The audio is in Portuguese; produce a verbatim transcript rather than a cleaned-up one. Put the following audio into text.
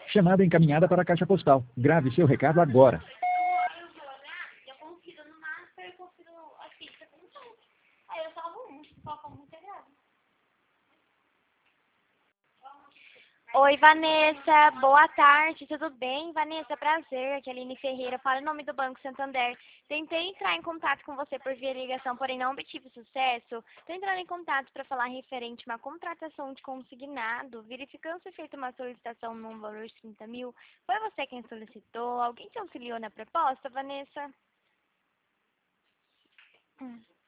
Chamada encaminhada para a caixa postal. Grave seu recado agora. Eu vou olhar, eu confiro no master, eu confiro a ficha com tudo. Aí eu salvo um, só como muito errado. Oi, Vanessa, boa tarde, tudo bem? Vanessa, prazer, aqui é a Aline Ferreira, fala em nome do Banco Santander. Tentei entrar em contato com você por via ligação, porém não obtive sucesso. Estou entrando em contato para falar referente a uma contratação de consignado, verificando se feita uma solicitação num valor de trinta mil. Foi você quem solicitou? Alguém te auxiliou na proposta, Vanessa? Hum.